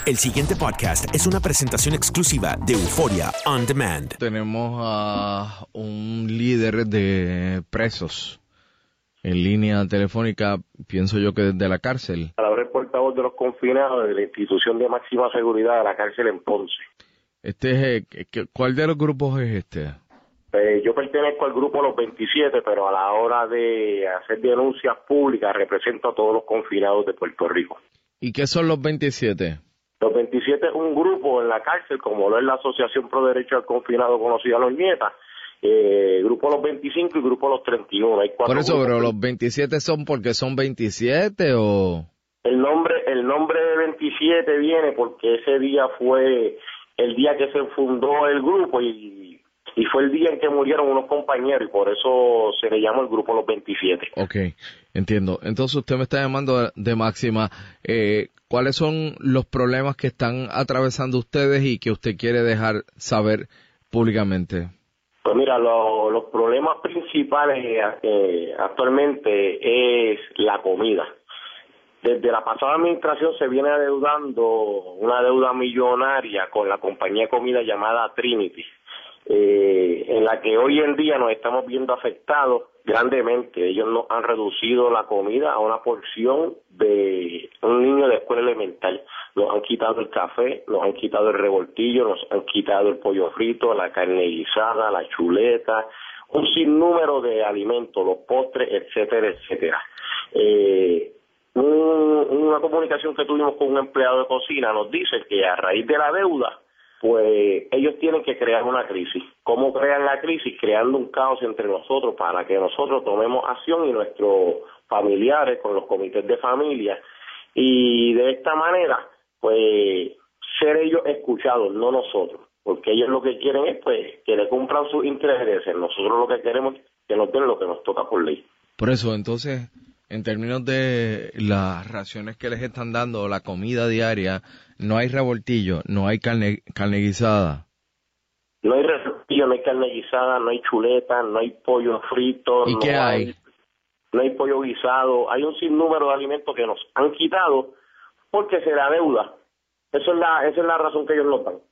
El siguiente podcast es una presentación exclusiva de Euforia On Demand. Tenemos a un líder de presos en línea telefónica, pienso yo que desde la cárcel. Ahora el portavoz de los confinados de la institución de máxima seguridad de la cárcel en Ponce. ¿Cuál de los grupos es este? Yo pertenezco al grupo Los 27, pero a la hora de hacer denuncias públicas represento a todos los confinados de Puerto Rico. ¿Y qué son los 27? Los 27 es un grupo en la cárcel, como lo es la Asociación Pro Derecho al Confinado conocida Los Nietas, grupo Los 25 y grupo Los 31. Hay cuatro. Por eso, grupos. pero los 27 son porque son 27 o... El nombre de 27 viene porque ese día fue el día que se fundó el grupo y fue el día en que murieron unos compañeros y por eso se le llama el grupo Los 27. Ok, entiendo. Entonces usted me está llamando de máxima. ¿Cuáles son los problemas que están atravesando ustedes y que usted quiere dejar saber públicamente? Pues mira, los problemas principales actualmente es la comida. Desde la pasada administración se viene adeudando una deuda millonaria con la compañía de comida llamada Trinity, en la que hoy en día nos estamos viendo afectados grandemente. Ellos nos han reducido la comida a una porción de un niño de escuela elemental. Nos han quitado el café, nos han quitado el revoltillo, nos han quitado el pollo frito, la carne guisada, la chuleta, un sinnúmero de alimentos, los postres, etcétera, etcétera. Una comunicación que tuvimos con un empleado de cocina nos dice que a raíz de la deuda, pues ellos tienen que crear una crisis. ¿Cómo crean la crisis? Creando un caos entre nosotros para que nosotros tomemos acción y nuestros familiares con los comités de familia y de esta manera, pues ser ellos escuchados, no nosotros, porque ellos lo que quieren es pues que le cumplan sus intereses. Nosotros lo que queremos es que nos den lo que nos toca por ley. Por eso, entonces, en términos de las raciones que les están dando, la comida diaria, no hay revoltillo, no hay carne guisada. No hay revoltillo, no hay carne guisada, no hay chuleta, no hay pollo frito. ¿Y qué hay? No hay pollo guisado. Hay un sinnúmero de alimentos que nos han quitado porque se da deuda. Esa es la razón que ellos nos dan.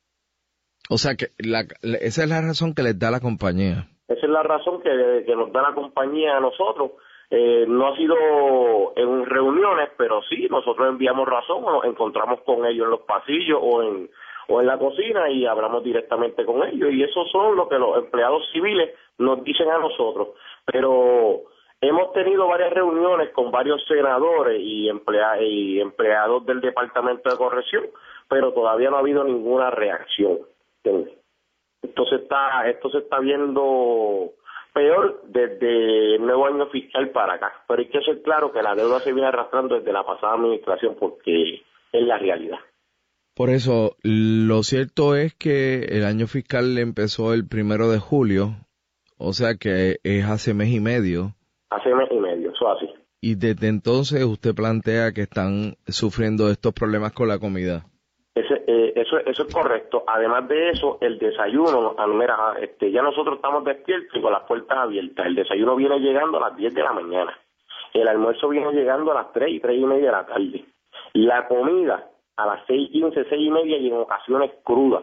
O sea, que esa es la razón que les da la compañía. Esa es la razón que nos da la compañía a nosotros. No ha sido en reuniones, pero sí, nosotros enviamos razón o nos encontramos con ellos en los pasillos o en la cocina y hablamos directamente con ellos. Y eso son lo que los empleados civiles nos dicen a nosotros. Pero hemos tenido varias reuniones con varios senadores y empleados del Departamento de Corrección, pero todavía no ha habido ninguna reacción. ¿Entiendes? Esto se está viendo peor desde el nuevo año fiscal para acá, pero hay que ser claro que la deuda se viene arrastrando desde la pasada administración porque es la realidad. Por eso, lo cierto es que el año fiscal empezó el 1 de julio, o sea que es hace mes y medio. Hace mes y medio, eso así. Y desde entonces usted plantea que están sufriendo estos problemas con la comida. Eso es correcto. Además de eso, el desayuno, ya nosotros estamos despiertos y con las puertas abiertas. El desayuno viene llegando a las 10 de la mañana. El almuerzo viene llegando a las 3 y 3 y media de la tarde. La comida a las 6:15, 6 y media y en ocasiones cruda.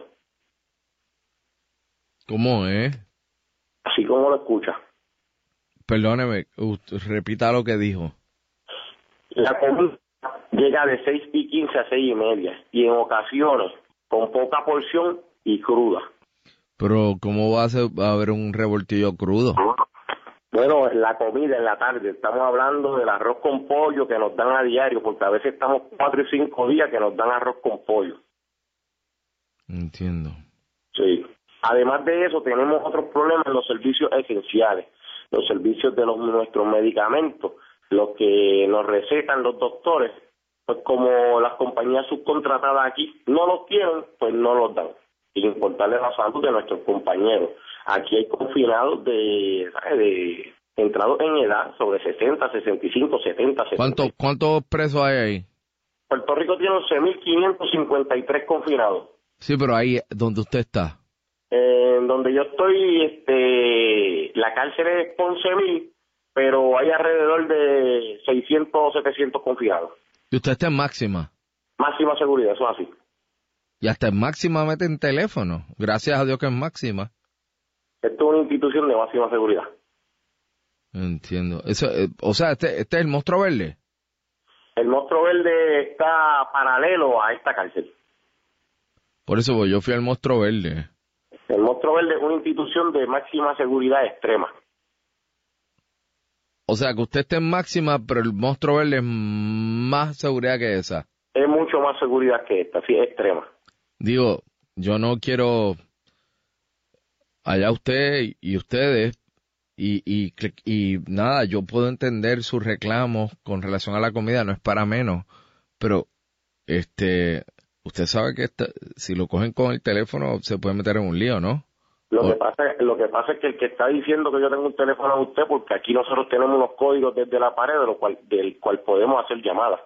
¿Cómo es? Así como lo escucha. Perdóneme, repita lo que dijo. La comida llega de 6:15 a 6 y media y en ocasiones con poca porción y cruda. Pero ¿cómo va a haber un revoltillo crudo? Bueno, la comida en la tarde, estamos hablando del arroz con pollo que nos dan a diario, porque a veces estamos 4 y 5 días que nos dan arroz con pollo. Entiendo. Sí. Además de eso, tenemos otros problemas en los servicios esenciales, los servicios de nuestros medicamentos, los que nos recetan los doctores. Pues como las compañías subcontratadas aquí no los tienen, pues no los dan, sin importarle la salud de nuestros compañeros. Aquí hay confinados entrados en edad sobre 60, 65, 70, 70. ¿Cuántos presos hay ahí? Puerto Rico tiene 11.553 confinados. Sí, pero ahí donde usted está. Donde yo estoy, la cárcel es 11.000, pero hay alrededor de 600 o 700 confinados. ¿Y usted está en máxima? Máxima seguridad, eso es así. Y hasta en máxima meten teléfono. Gracias a Dios que es máxima. Esto es una institución de máxima seguridad. Entiendo. Eso, o sea, este es el Monstruo Verde. El Monstruo Verde está paralelo a esta cárcel. Por eso pues, yo fui al Monstruo Verde. El Monstruo Verde es una institución de máxima seguridad extrema. O sea, que usted esté en máxima, pero el Monstruo Verde es más seguridad que esa. Es mucho más seguridad que esta, sí, es extrema. Digo, yo no quiero allá usted y ustedes y nada, yo puedo entender sus reclamos con relación a la comida, no es para menos, pero usted sabe que si lo cogen con el teléfono se puede meter en un lío, ¿no? Lo que pasa es que el que está diciendo que yo tengo un teléfono a usted, porque aquí nosotros tenemos unos códigos desde la pared del cual podemos hacer llamadas.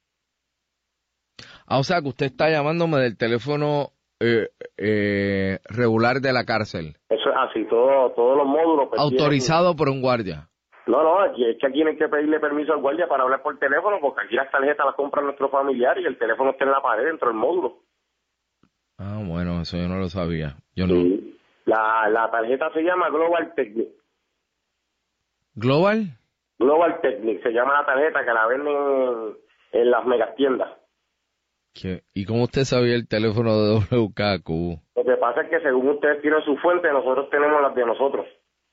O sea que usted está llamándome del teléfono regular de la cárcel. Eso es así, todos los módulos. Autorizado por un guardia. No, es que aquí hay que pedirle permiso al guardia para hablar por teléfono, porque aquí las tarjetas las compran nuestros familiares y el teléfono está en la pared dentro del módulo. Ah, bueno, eso yo no lo sabía. Yo sí. no. La tarjeta se llama Global Technic. ¿Global? Global Technic, se llama la tarjeta que la venden en las megastiendas. ¿Y cómo usted sabía el teléfono de WKQ? Lo que pasa es que según ustedes tienen su fuente, nosotros tenemos las de nosotros.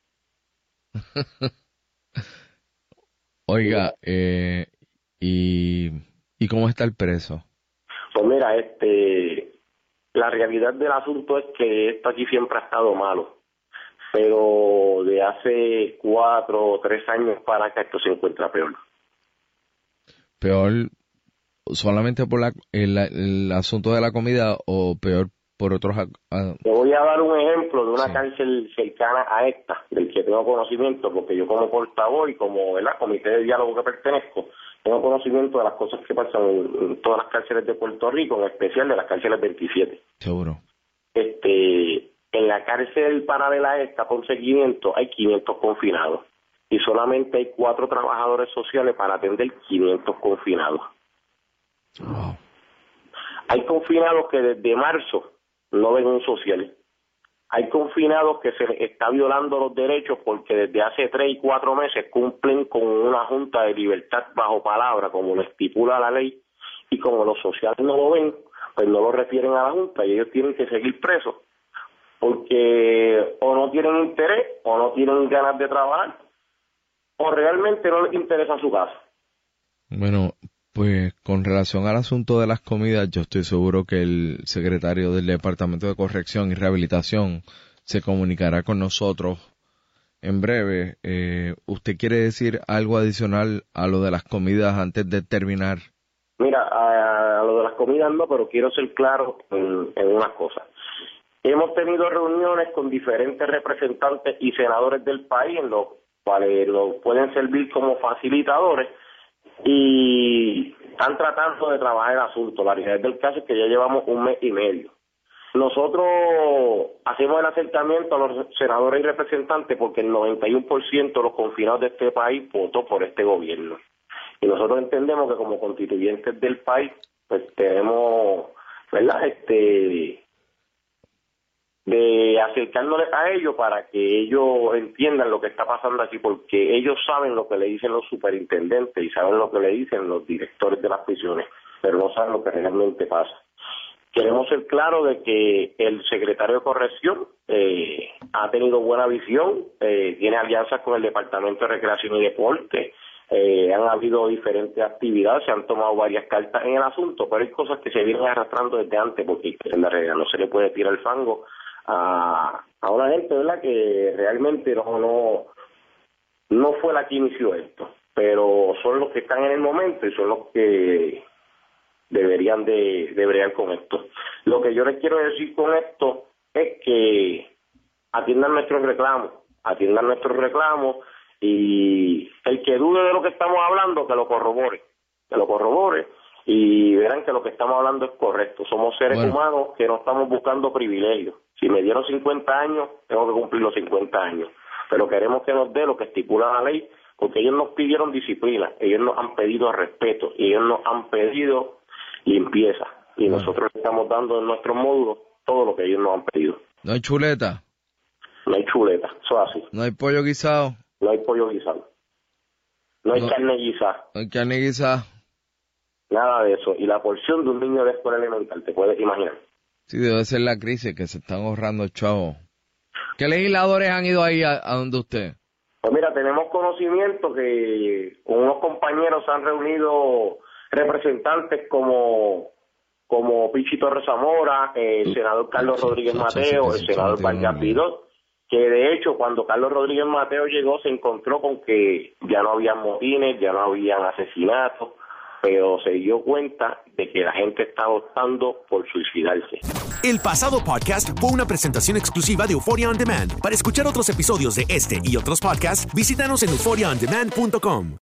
Oiga, ¿y cómo está el preso? Pues mira, la realidad del asunto es que esto aquí siempre ha estado malo, pero de hace 4 o 3 años para acá esto se encuentra peor. ¿Peor solamente por el asunto de la comida o peor por otros? Te voy a dar un ejemplo de una cárcel cercana a esta, del que tengo conocimiento, porque yo como portavoz y como comité de diálogo que pertenezco, tengo conocimiento de las cosas que pasan en todas las cárceles de Puerto Rico, en especial de las cárceles 27. Seguro. En la cárcel paralela a esta, por seguimiento, hay 500 confinados y solamente hay 4 trabajadores sociales para atender 500 confinados. Wow. Hay confinados que desde marzo no ven un social. Hay confinados que se les está violando los derechos porque desde hace 3 y 4 meses cumplen con una junta de libertad bajo palabra, como lo estipula la ley, y como los sociales no lo ven, pues no lo refieren a la junta y ellos tienen que seguir presos porque o no tienen interés o no tienen ganas de trabajar o realmente no les interesa su caso. Bueno, pues con relación al asunto de las comidas, yo estoy seguro que el secretario del Departamento de Corrección y Rehabilitación se comunicará con nosotros en breve. ¿Usted quiere decir algo adicional a lo de las comidas antes de terminar? Mira, a lo de las comidas no, pero quiero ser claro en unas cosas. Hemos tenido reuniones con diferentes representantes y senadores del país, en los cuales nos pueden servir como facilitadores, y están tratando de trabajar el asunto. La realidad del caso es que ya llevamos 1 mes y medio. Nosotros hacemos el acercamiento a los senadores y representantes porque el 91% de los confinados de este país votó por este gobierno. Y nosotros entendemos que como constituyentes del país, pues tenemos, ¿verdad?, de acercándoles a ellos para que ellos entiendan lo que está pasando aquí, porque ellos saben lo que le dicen los superintendentes y saben lo que le dicen los directores de las prisiones, pero no saben lo que realmente pasa. Queremos ser claros de que el secretario de Corrección ha tenido buena visión, tiene alianzas con el Departamento de Recreación y Deporte, han habido diferentes actividades, se han tomado varias cartas en el asunto, pero hay cosas que se vienen arrastrando desde antes, porque en la realidad no se le puede tirar el fango a una gente, ¿verdad?, que realmente no fue la que inició esto, pero son los que están en el momento y son los que deberían de bregar con esto. Lo que yo les quiero decir con esto es que atiendan nuestros reclamos y el que dude de lo que estamos hablando, que lo corrobore y verán que lo que estamos hablando es correcto. Somos seres humanos que no estamos buscando privilegios. Si me dieron 50 años, tengo que cumplir los 50 años. Pero queremos que nos dé lo que estipula la ley, porque ellos nos pidieron disciplina, ellos nos han pedido respeto, y ellos nos han pedido limpieza. Y nosotros estamos dando en nuestros módulos todo lo que ellos nos han pedido. ¿No hay chuleta? No hay chuleta, eso es así. ¿No hay pollo guisado? No hay pollo guisado. No hay carne guisada. No hay carne guisada. Nada de eso. Y la porción de un niño de escuela elemental, te puedes imaginar. Sí, debe ser la crisis que se están ahorrando chavos. ¿Qué legisladores han ido ahí a donde usted? Pues mira, tenemos conocimiento que con unos compañeros se han reunido representantes como Pichi Torres Zamora, el senador Carlos Rodríguez Mateo, el senador Vargas Vidot, que de hecho cuando Carlos Rodríguez Mateo llegó se encontró con que ya no había motines, ya no habían asesinatos, pero se dio cuenta de que la gente está optando por suicidarse. El pasado podcast fue una presentación exclusiva de Euphoria On Demand. Para escuchar otros episodios de este y otros podcasts, visítanos en euphoriaondemand.com.